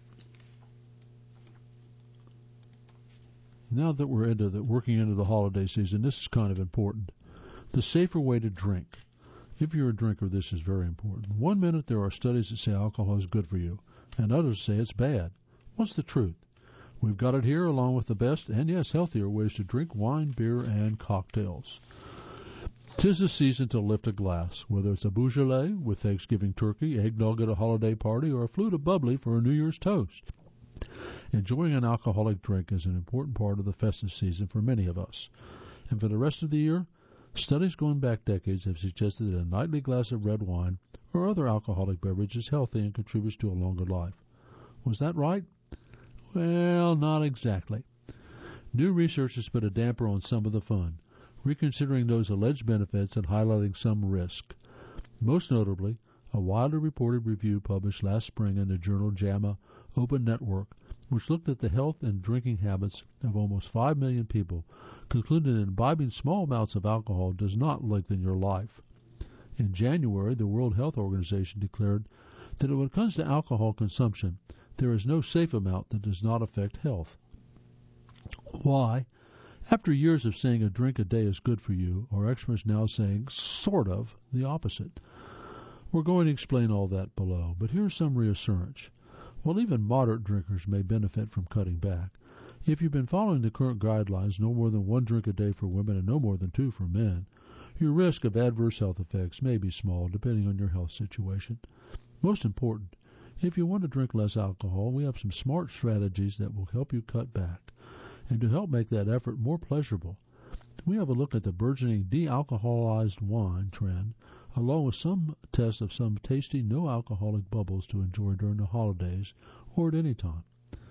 Now that we're into the working into the holiday season, this is kind of important. The safer way to drink. If you're a drinker, this is very important. One minute there are studies that say alcohol is good for you, and others say it's bad. What's the truth? We've got it here along with the best and, yes, healthier ways to drink wine, beer, and cocktails. 'Tis the season to lift a glass, whether it's a Beaujolais with Thanksgiving turkey, eggnog at a holiday party, or a flute of bubbly for a New Year's toast. Enjoying an alcoholic drink is an important part of the festive season for many of us. And for the rest of the year, studies going back decades have suggested that a nightly glass of red wine or other alcoholic beverage is healthy and contributes to a longer life. Was that right? Well, not exactly. New research has put a damper on some of the fun, reconsidering those alleged benefits and highlighting some risk. Most notably, a widely reported review published last spring in the journal JAMA Open Network, which looked at the health and drinking habits of almost five million people, concluded that imbibing small amounts of alcohol does not lengthen your life. In January, the World Health Organization declared that when it comes to alcohol consumption, there is no safe amount that does not affect health. Why? After years of saying a drink a day is good for you, are experts now saying, sort of, the opposite? We're going to explain all that below, but here's some reassurance. While even moderate drinkers may benefit from cutting back, if you've been following the current guidelines, no more than one drink a day for women and no more than two for men, your risk of adverse health effects may be small depending on your health situation. Most important, if you want to drink less alcohol, we have some smart strategies that will help you cut back. And to help make that effort more pleasurable, we have a look at the burgeoning de-alcoholized wine trend, along with some tests of some tasty no-alcoholic bubbles to enjoy during the holidays or at any time.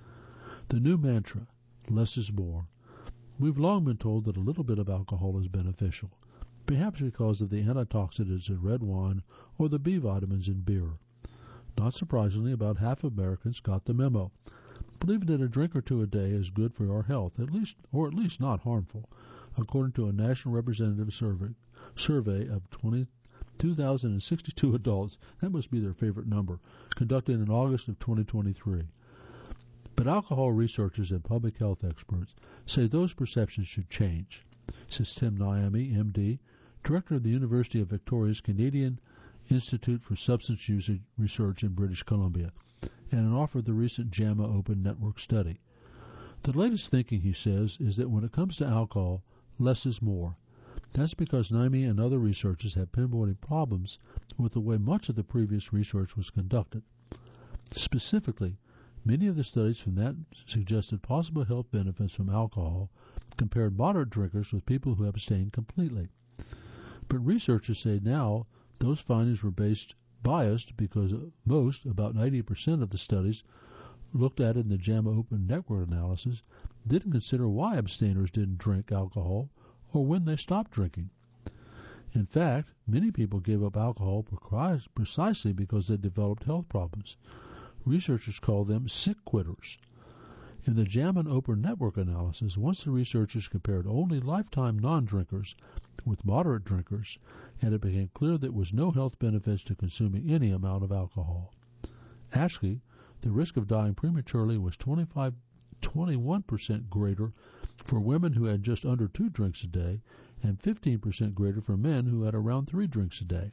The new mantra, less is more. We've long been told that a little bit of alcohol is beneficial, perhaps because of the antioxidants in red wine or the B vitamins in beer. Not surprisingly, about half of Americans got the memo, believing that a drink or two a day is good for our health, at least or at least not harmful, according to a national representative survey, survey of twenty two thousand sixty-two adults, that must be their favorite number, conducted in August of twenty twenty-three. But alcohol researchers and public health experts say those perceptions should change, says Tim Naimi, M D, director of the University of Victoria's Canadian Institute for Substance Use Research in British Columbia, and an author of the recent JAMA Open Network study. The latest thinking, he says, is that when it comes to alcohol, less is more. That's because Naimi and other researchers have pinpointed problems with the way much of the previous research was conducted. Specifically, many of the studies from that suggested possible health benefits from alcohol compared moderate drinkers with people who abstained completely. But researchers say now those findings were based biased because most, about ninety percent of the studies looked at in the JAMA Open Network analysis, didn't consider why abstainers didn't drink alcohol or when they stopped drinking. In fact, many people gave up alcohol precisely because they developed health problems. Researchers call them sick quitters. In the JAMA Open Network analysis, once the researchers compared only lifetime non-drinkers with moderate drinkers, and it became clear there was no health benefits to consuming any amount of alcohol. Actually, the risk of dying prematurely was twenty-five, twenty-one percent greater for women who had just under two drinks a day, and fifteen percent greater for men who had around three drinks a day.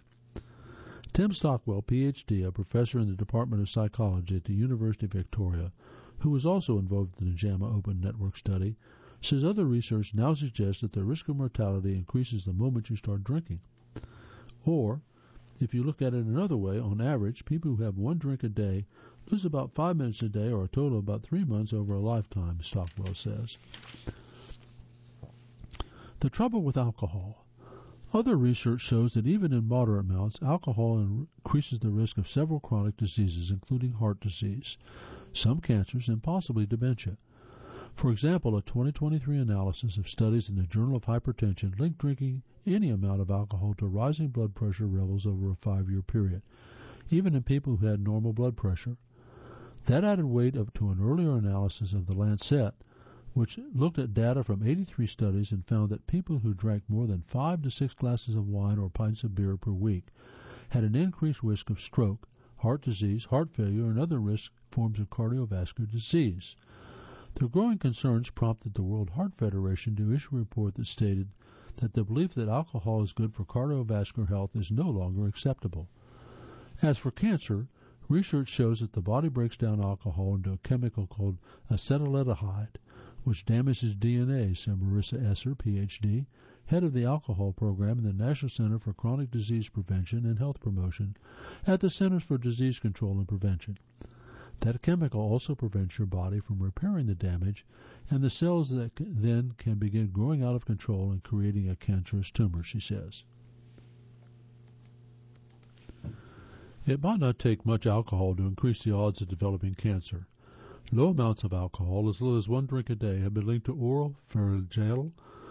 Tim Stockwell, P H D, a professor in the Department of Psychology at the University of Victoria, who was also involved in the JAMA Open Network study, says other research now suggests that the risk of mortality increases the moment you start drinking. Or, if you look at it another way, on average, people who have one drink a day lose about five minutes a day, or a total of about three months over a lifetime, Stockwell says. The trouble with alcohol. Other research shows that even in moderate amounts, alcohol increases the risk of several chronic diseases, including heart disease. some cancers, and possibly dementia. For example, a twenty twenty-three analysis of studies in the Journal of Hypertension linked drinking any amount of alcohol to rising blood pressure levels over a five-year period, even in people who had normal blood pressure. That added weight up to an earlier analysis of the Lancet, which looked at data from eighty-three studies and found that people who drank more than five to six glasses of wine or pints of beer per week had an increased risk of stroke, heart disease, heart failure, and other risk forms of cardiovascular disease. The growing concerns prompted the World Heart Federation to issue a report that stated that the belief that alcohol is good for cardiovascular health is no longer acceptable. As for cancer, research shows that the body breaks down alcohol into a chemical called acetaldehyde, which damages D N A, said Marissa Esser, P H D, head of the alcohol program in the National Center for Chronic Disease Prevention and Health Promotion at the Centers for Disease Control and Prevention. That chemical also prevents your body from repairing the damage, and the cells that then can begin growing out of control and creating a cancerous tumor, she says. It might not take much alcohol to increase the odds of developing cancer. Low amounts of alcohol, as little as one drink a day, have been linked to oral, pharyngeal,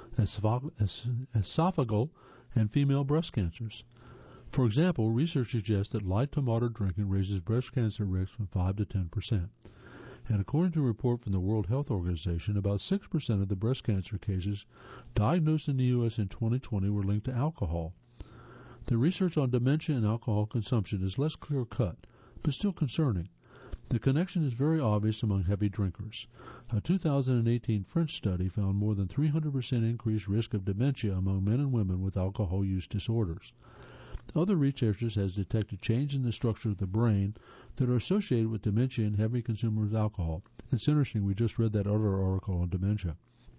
esophageal, and female breast cancers. For example, research suggests that light to moderate drinking raises breast cancer risk from five to ten percent. And according to a report from the World Health Organization, about six percent of the breast cancer cases diagnosed in the U S in twenty twenty were linked to alcohol. The research on dementia and alcohol consumption is less clear-cut, but still concerning. The connection is very obvious among heavy drinkers. A two thousand eighteen French study found more than three hundred percent increased risk of dementia among men and women with alcohol use disorders. Other researchers have detected changes in the structure of the brain that are associated with dementia in heavy consumers of alcohol. It's interesting, we just read that other article on dementia.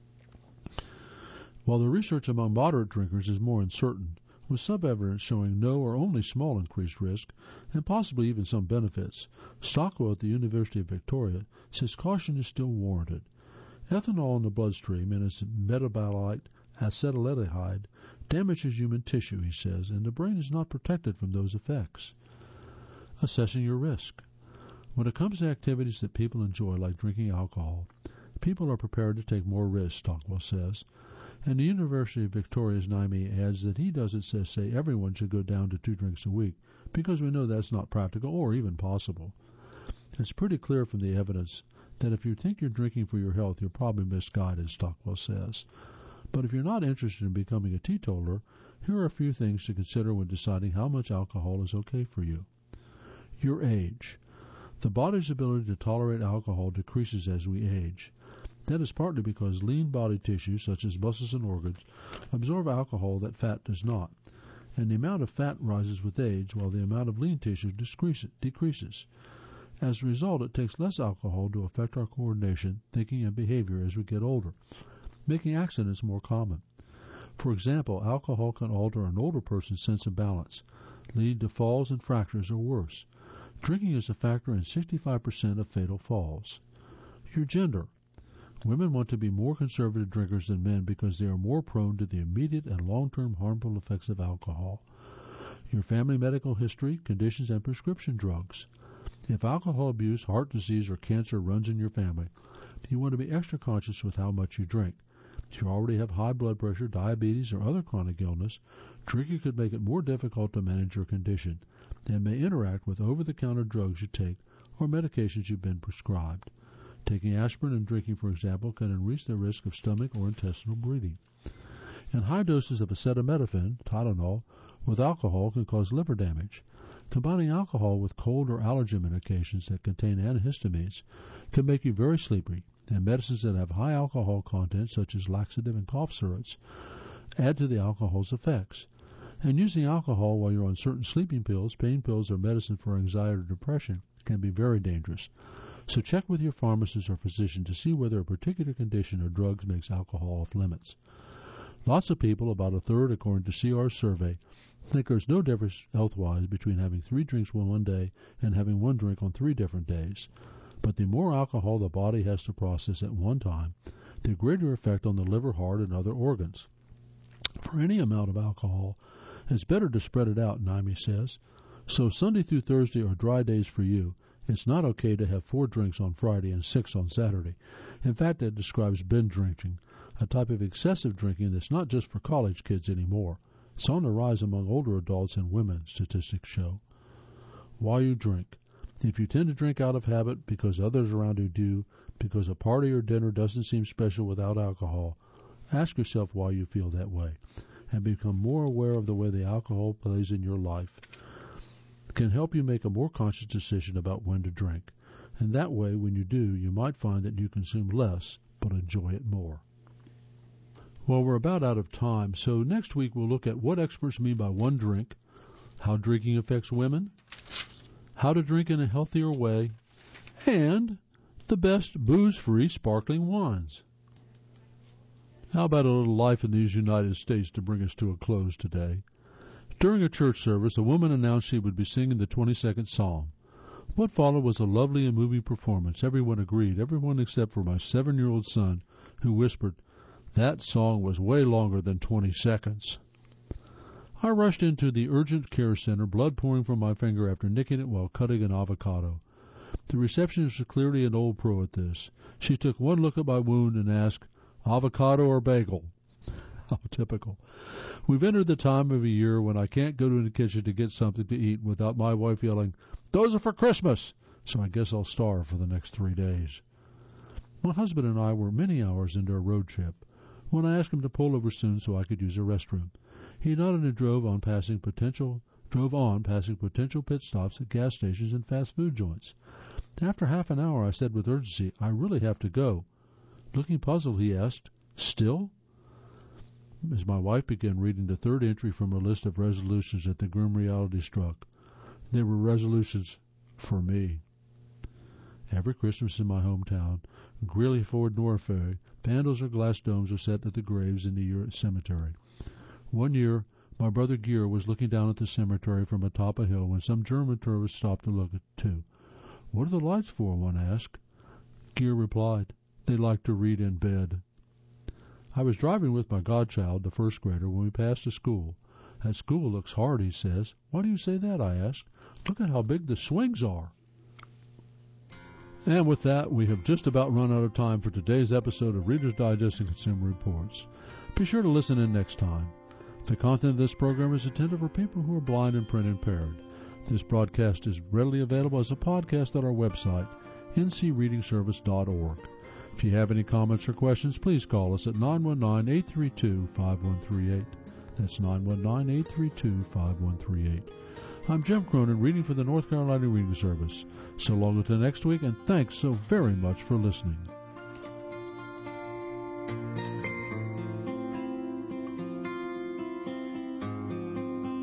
While the research among moderate drinkers is more uncertain, with some evidence showing no or only small increased risk, and possibly even some benefits, Stockwell at the University of Victoria says caution is still warranted. Ethanol in the bloodstream and its metabolite acetaldehyde damages human tissue, he says, and the brain is not protected from those effects. Assessing your risk. When it comes to activities that people enjoy, like drinking alcohol, people are prepared to take more risks, Stockwell says. And the University of Victoria's Naimi adds that he doesn't say everyone should go down to two drinks a week, because we know that's not practical or even possible. It's pretty clear from the evidence that if you think you're drinking for your health, you're probably misguided, Stockwell says. But if you're not interested in becoming a teetotaler, here are a few things to consider when deciding how much alcohol is okay for you. Your age. The body's ability to tolerate alcohol decreases as we age. That is partly because lean body tissue, such as muscles and organs, absorb alcohol that fat does not, and the amount of fat rises with age while the amount of lean tissue decreases. As a result, it takes less alcohol to affect our coordination, thinking, and behavior as we get older, making accidents more common. For example, alcohol can alter an older person's sense of balance, lead to falls and fractures or worse. Drinking is a factor in sixty-five percent of fatal falls. Your gender. Women want to be more conservative drinkers than men because they are more prone to the immediate and long-term harmful effects of alcohol. Your family medical history, conditions, and prescription drugs. If alcohol abuse, heart disease, or cancer runs in your family, you want to be extra conscious with how much you drink. If you already have high blood pressure, diabetes, or other chronic illness, drinking could make it more difficult to manage your condition and may interact with over-the-counter drugs you take or medications you've been prescribed. Taking aspirin and drinking, for example, can increase the risk of stomach or intestinal bleeding. And high doses of acetaminophen, Tylenol, with alcohol can cause liver damage. Combining alcohol with cold or allergen medications that contain antihistamines can make you very sleepy, and medicines that have high alcohol content, such as laxative and cough syrups, add to the alcohol's effects. And using alcohol while you're on certain sleeping pills, pain pills, or medicine for anxiety or depression can be very dangerous. So check with your pharmacist or physician to see whether a particular condition or drugs makes alcohol off limits. Lots of people, about a third according to C R's survey, think there's no difference health-wise between having three drinks on one day and having one drink on three different days. But the more alcohol the body has to process at one time, the greater effect on the liver, heart, and other organs. For any amount of alcohol, it's better to spread it out, Naimi says. So Sunday through Thursday are dry days for you, It's not okay to have four drinks on Friday and six on Saturday. In fact, it describes binge drinking, a type of excessive drinking that's not just for college kids anymore. It's on the rise among older adults and women, statistics show. Why you drink. If you tend to drink out of habit because others around you do, because a party or dinner doesn't seem special without alcohol, ask yourself why you feel that way and become more aware of the way the alcohol plays in your life. It can help you make a more conscious decision about when to drink. And that way, when you do, you might find that you consume less but enjoy it more. Well, we're about out of time, so next week we'll look at what experts mean by one drink, how drinking affects women, how to drink in a healthier way, and the best booze-free sparkling wines. How about a little life in these United States to bring us to a close today? During a church service, a woman announced she would be singing the twenty-second Psalm. What followed was a lovely and moving performance. Everyone agreed, everyone except for my seven-year-old son, who whispered, "That song was way longer than twenty seconds." I rushed into the urgent care center, blood pouring from my finger after nicking it while cutting an avocado. The receptionist was clearly an old pro at this. She took one look at my wound and asked, "Avocado or bagel?" How typical. We've entered the time of the year when I can't go to the kitchen to get something to eat without my wife yelling, "Those are for Christmas!" So I guess I'll starve for the next three days. My husband and I were many hours into a road trip when I asked him to pull over soon so I could use a restroom. He nodded and drove on passing potential drove on passing potential pit stops at gas stations and fast food joints. After half an hour, I said with urgency, "I really have to go." Looking puzzled, he asked, "Still?" As my wife began reading the third entry from a list of resolutions that the grim reality struck, they were resolutions for me. Every Christmas in my hometown, Greeley Ford Norfolk, candles or glass domes are set at the graves in the cemetery. One year, my brother Gear was looking down at the cemetery from atop a hill when some German tourists stopped to look at too. "What are the lights for?" one asked. Gear replied, "They like to read in bed." I was driving with my godchild, the first grader, when we passed a school. "That school looks hard," he says. "Why do you say that?" I asked. "Look at how big the swings are." And with that, we have just about run out of time for today's episode of Reader's Digest and Consumer Reports. Be sure to listen in next time. The content of this program is intended for people who are blind and print impaired. This broadcast is readily available as a podcast at our website, n c reading service dot org. If you have any comments or questions, please call us at nine one nine, eight three two, five one three eight. That's nine one nine, eight three two, five one three eight. I'm Jim Cronin, reading for the North Carolina Reading Service. So long until next week, and thanks so very much for listening.